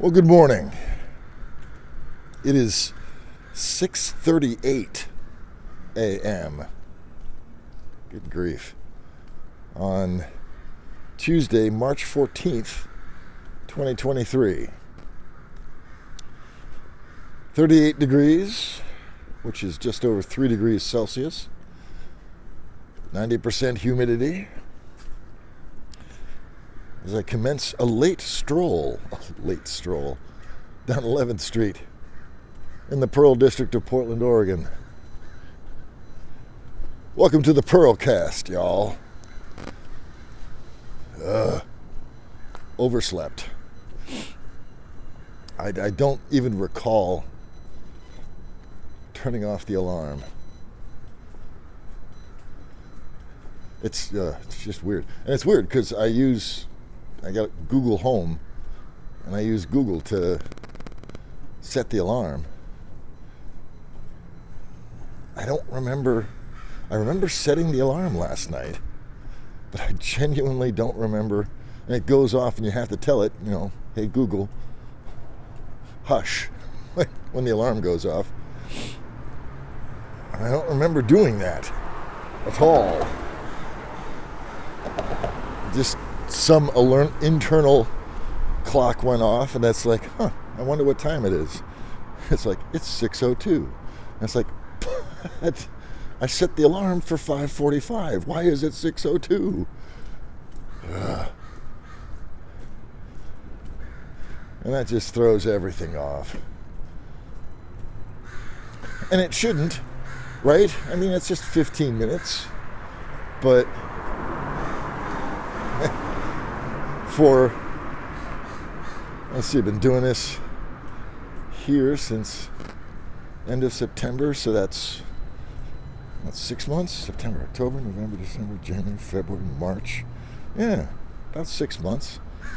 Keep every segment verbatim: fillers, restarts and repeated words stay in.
Well, good morning. It is six thirty-eight a.m. Good grief. On Tuesday, March fourteenth, twenty twenty-three. thirty-eight degrees, which is just over three degrees Celsius. ninety percent humidity. As I commence a late stroll, a late stroll, down eleventh Street in the Pearl District of Portland, Oregon. Welcome to the Pearlcast, y'all. Uh, overslept. I, I don't even recall turning off the alarm. It's uh, it's just weird. And it's weird because I use... I got Google Home, and I use Google to set the alarm. I don't remember, I remember setting the alarm last night, but I genuinely don't remember, and it goes off and you have to tell it, you know, hey Google, hush, when the alarm goes off. I don't remember doing that at all. Just some alert, internal clock went off, and that's like, huh, I wonder what time it is. It's like, it's six oh two. And it's like, I set the alarm for five forty-five. Why is it six oh two? Ugh. And that just throws everything off. And it shouldn't, right? I mean, it's just fifteen minutes. But for, let's see, I've been doing this here since end of September, so that's, that's six months. September, October, November, December, January, February, March. Yeah, about six months.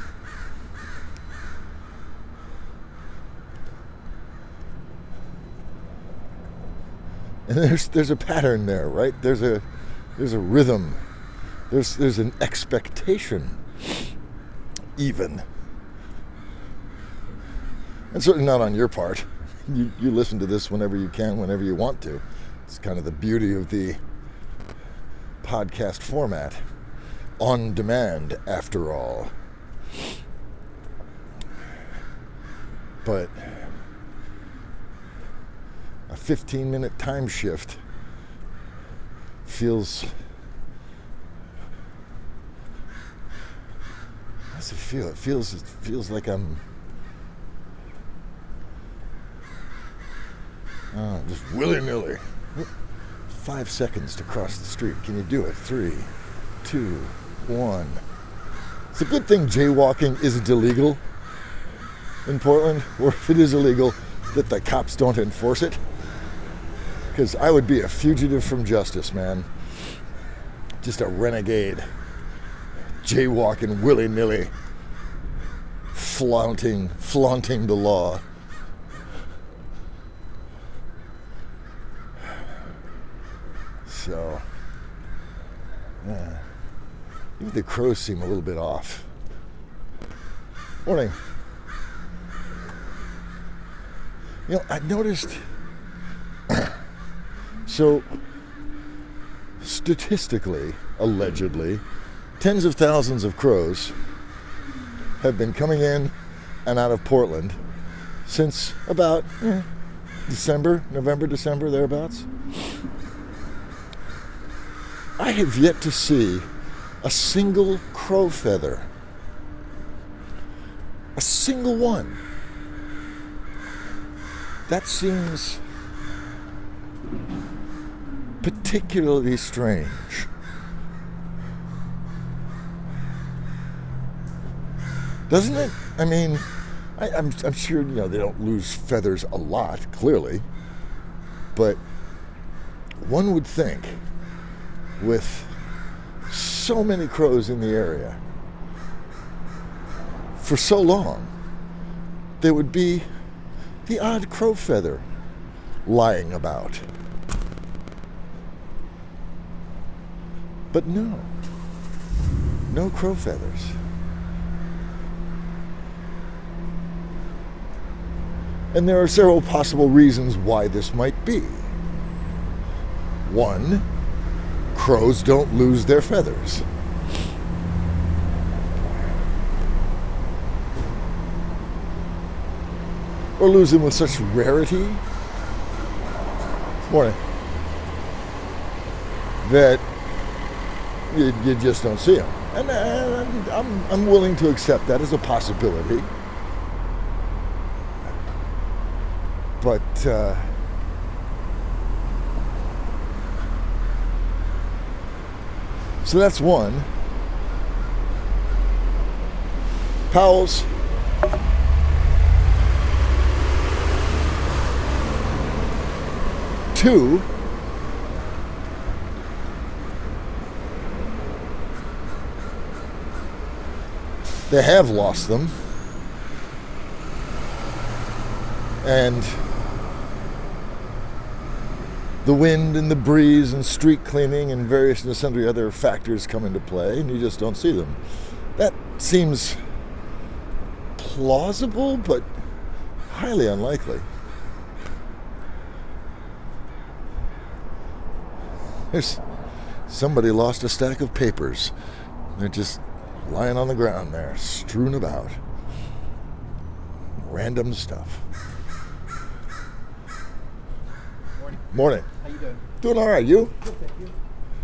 And there's there's a pattern there, right? There's a there's a rhythm. There's there's an expectation. Even. And certainly not on your part. You you listen to this whenever you can, whenever you want to. It's kind of the beauty of the podcast format. On demand, after all. But a fifteen minute time shift feels... How does it feel? It feels it feels like I'm oh, just willy-nilly. Five seconds to cross the street. Can you do it? Three, two, one. It's a good thing jaywalking isn't illegal in Portland, or if it is illegal, that the cops don't enforce it. Because I would be a fugitive from justice, man. Just a renegade. Jaywalking willy-nilly, flaunting, flaunting the law. So, yeah. Even the crows seem a little bit off. Morning. You know, I noticed, so, statistically, allegedly, tens of thousands of crows have been coming in and out of Portland since about eh, December, November, December, thereabouts. I have yet to see a single crow feather. A single one. That seems particularly strange. Doesn't it? I mean, I, I'm, I'm sure, you know, they don't lose feathers a lot, clearly. But one would think, with so many crows in the area, for so long, there would be the odd crow feather lying about. But no. No crow feathers. And there are several possible reasons why this might be. One, crows don't lose their feathers. Or lose them with such rarity. Morning. That you, you just don't see them. And I'm, I'm, I'm willing to accept that as a possibility. But uh, so that's one. Powell's. Two. They have lost them. And the wind and the breeze and street cleaning and various and sundry other factors come into play, and you just don't see them. That seems plausible, but highly unlikely. There's somebody lost a stack of papers. They're just lying on the ground there, strewn about. Random stuff. Morning. Morning. How you doing? Doing all right. You? Good, thank you.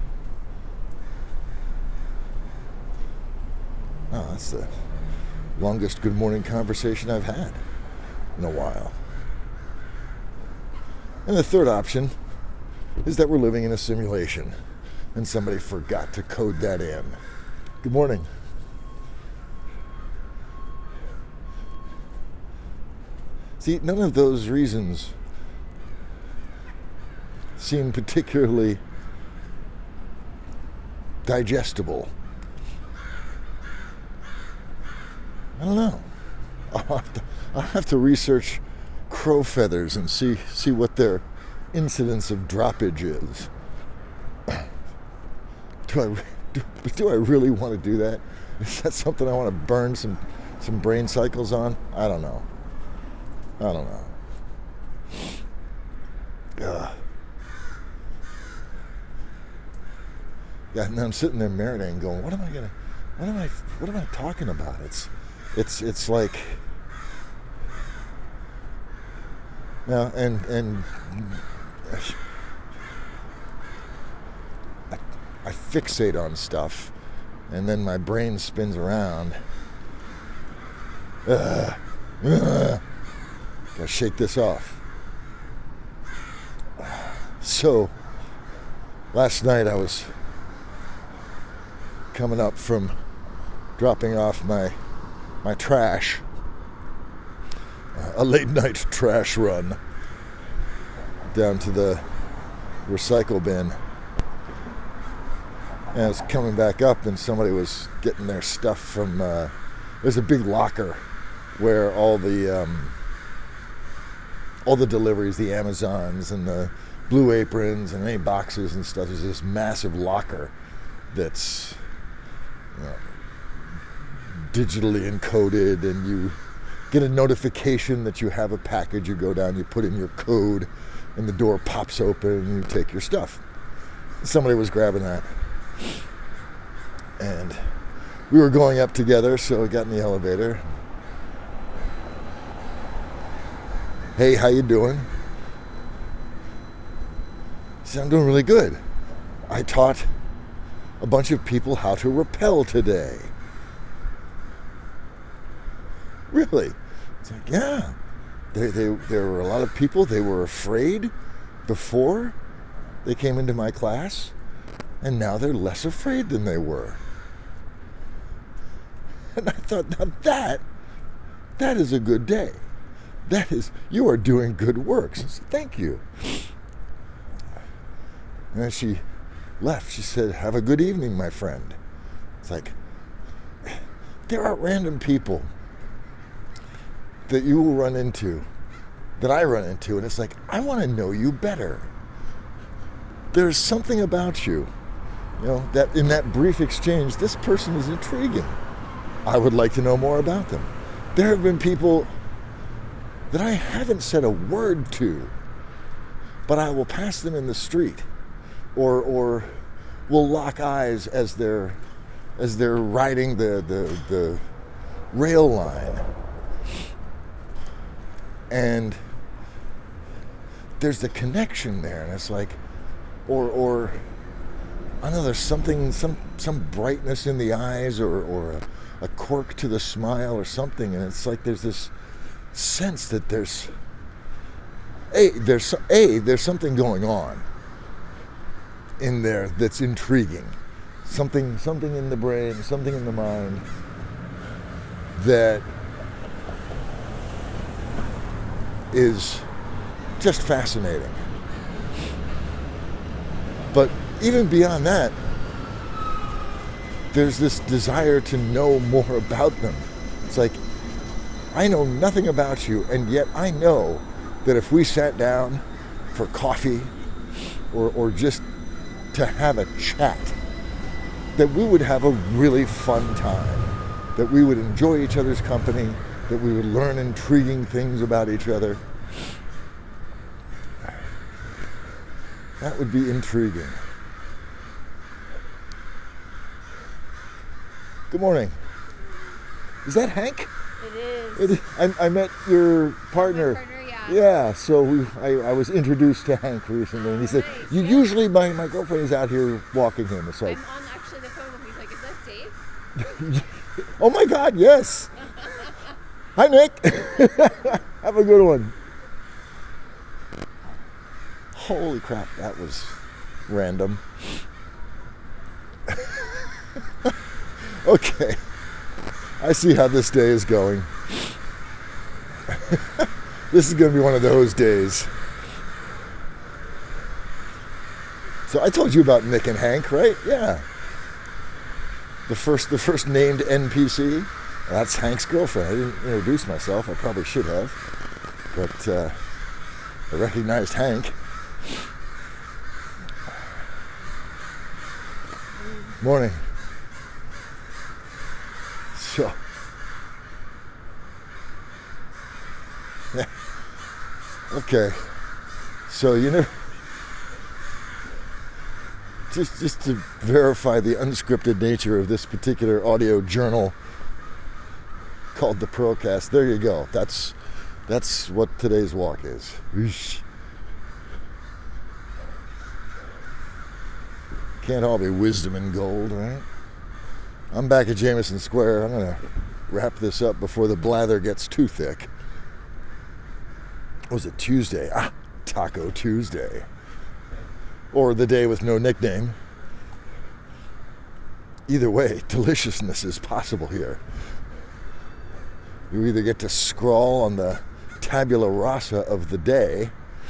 Oh, that's the longest good morning conversation I've had in a while. And the third option is that we're living in a simulation and somebody forgot to code that in. Good morning. See, none of those reasons seem particularly digestible. I don't know. I'll have to, I'll have to research crow feathers and see see what their incidence of droppage is. Do I do, do I really want to do that? Is that something I want to burn some some brain cycles on? I don't know. I don't know. Ugh. Yeah, and I'm sitting there marinating, going, "What am I gonna? What am I? What am I talking about?" It's, it's, it's like, yeah, and and I, I fixate on stuff, and then my brain spins around. Ugh. Ugh. Gotta shake this off. So, last night I was coming up from dropping off my my trash, uh, a late night trash run down to the recycle bin. And I was coming back up, and somebody was getting their stuff from. Uh, there's a big locker where all the um, all the deliveries, the Amazons and the Blue Aprons and any boxes and stuff. There's this massive locker that's, you know, digitally encoded, and you get a notification that you have a package. You go down, you put in your code, and the door pops open, and you take your stuff. Somebody was grabbing that, and we were going up together, so we got in the elevator. Hey, how you doing? He said, I'm doing really good. I taught a bunch of people how to rappel today. Really? It's like, yeah. They, they, there were a lot of people, they were afraid before they came into my class, and now they're less afraid than they were. And I thought, now that, that is a good day. That is, you are doing good work. So thank you. And as she left, she said, have a good evening, my friend. It's like, there are random people that you will run into, that I run into, and it's like, I want to know you better. There's something about you, you know, that in that brief exchange, this person is intriguing. I would like to know more about them. There have been people that I haven't said a word to, but I will pass them in the street, or or will lock eyes as they're as they're riding the the, the rail line, and there's the connection there, and it's like, or or I don't know, there's something, some some brightness in the eyes, or or a, a quirk to the smile, or something, and it's like there's this sense that there's a there's a there's something going on in there that's intriguing, something something in the brain, something in the mind that is just fascinating. But even beyond that, there's this desire to know more about them. It's like, I know nothing about you, and yet I know that if we sat down for coffee or, or just to have a chat, that we would have a really fun time, that we would enjoy each other's company, that we would learn intriguing things about each other. That would be intriguing. Good morning. Is that Hank? It is. It is. I, I met your partner. My partner, yeah. Yeah, so we, I, I was introduced to Hank recently, and he said, nice, you yeah. usually, my, my girlfriend is out here walking him. It's like, I'm on actually the phone with him. He's like, is that Dave? oh my God, yes. Hi, Nick. Have a good one. Holy crap, that was random. Okay, I see how this day is going. This is going to be one of those days. So I told you about Nick and Hank, right? Yeah. The first, the first named N P C. That's Hank's girlfriend. I didn't introduce myself. I probably should have, but uh, I recognized Hank. Morning. So, yeah. Okay. So you know, just just to verify the unscripted nature of this particular audio journal called the Procast. There you go. That's that's what today's walk is. Eesh. Can't all be wisdom and gold, right? I'm back at Jameson Square. I'm going to wrap this up before the blather gets too thick. What was it, Tuesday? Ah, Taco Tuesday. Or the day with no nickname. Either way, deliciousness is possible here. You either get to scrawl on the tabula rasa of the day,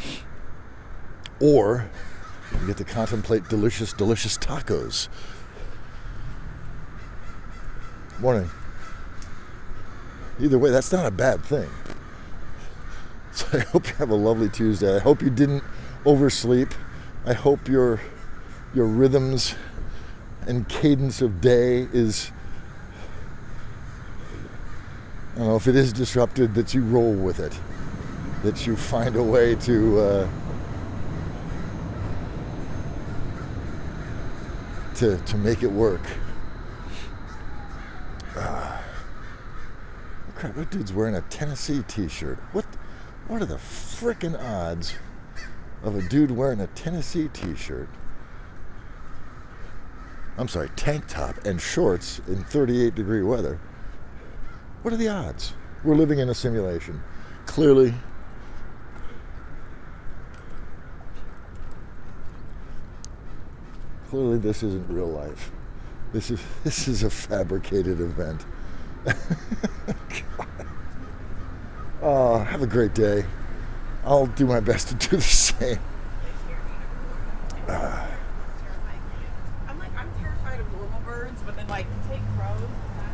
or you get to contemplate delicious, delicious tacos. Morning. Either way, that's not a bad thing. So I hope you have a lovely Tuesday. I hope you didn't oversleep. I hope your your rhythms and cadence of day is, I don't know, if it is disrupted, that you roll with it. That you find a way to uh, to to make it work. Uh, crap, that dude's wearing a Tennessee t-shirt. What what are the frickin' odds of a dude wearing a Tennessee t-shirt? I'm sorry, tank top and shorts in thirty-eight degree weather. What are the odds? We're living in a simulation. Clearly. Clearly this isn't real life. This is this is a fabricated event. God. Oh, have a great day. I'll do my best to do the same. Uh, I'm like, I'm terrified of normal birds, but then like take crows.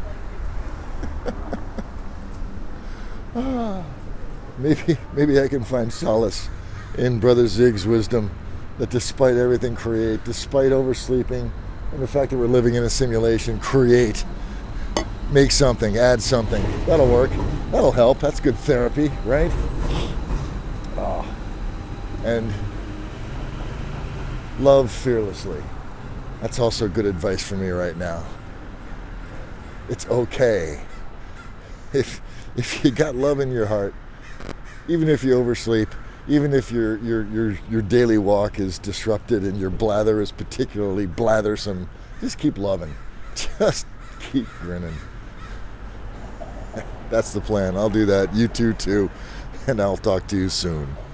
And uh, maybe maybe I can find solace in Brother Zig's wisdom that despite everything create, despite oversleeping, and the fact that we're living in a simulation, create. Make something, add something. That'll work. That'll help. That's good therapy, right? And love fearlessly. That's also good advice for me right now. It's okay. If if you got love in your heart, even if you oversleep, even if your your your your daily walk is disrupted and your blather is particularly blathersome, just keep loving. Just keep grinning. That's the plan. I'll do that. You too, too. And I'll talk to you soon.